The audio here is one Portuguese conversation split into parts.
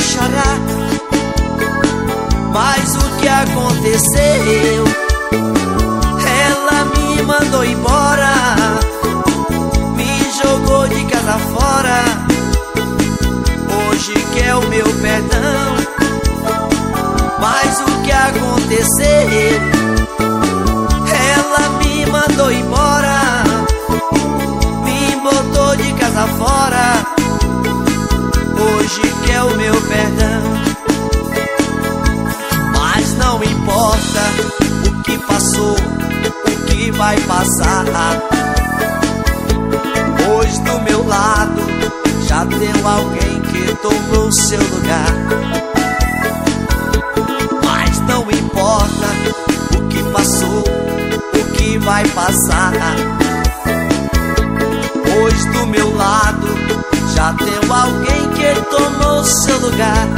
chorar. Mas o que aconteceu? Ela me mandou embora, me jogou de casa fora. Hoje quer o meu perdão. Mas o que aconteceu? Ela me mandou embora, me botou de casa fora. Hoje quer o meu perdão. Mas não importa o que passou, o que vai passar. Pois do meu lado já tem alguém que tomou seu lugar. Mas não importa o que passou, o que vai passar. Pois do meu lado já tem alguém que tomou seu lugar.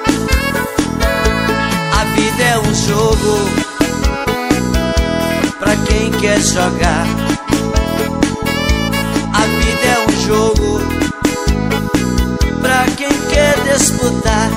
A vida é um jogo pra quem quer jogar. A vida é um jogo pra quem quer disputar.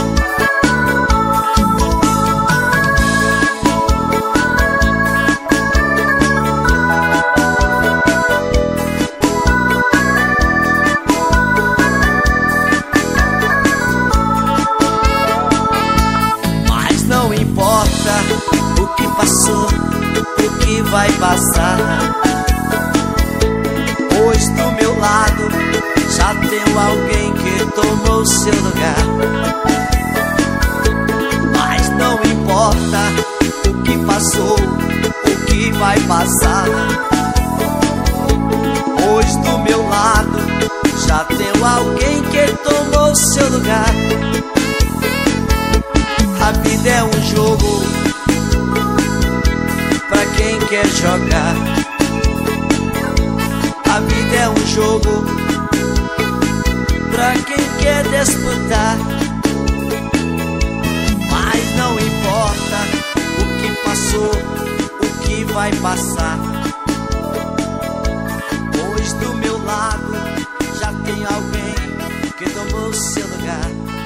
Não importa o que passou, o que vai passar. Pois do meu lado já tem alguém que tomou seu lugar. Mas não importa o que passou, o que vai passar. Pois do meu lado já tem alguém que tomou seu lugar. A vida é um jogo pra quem quer jogar. A vida é um jogo pra quem quer disputar. Mas não importa o que passou, o que vai passar. Pois do meu lado já tem alguém que tomou seu lugar.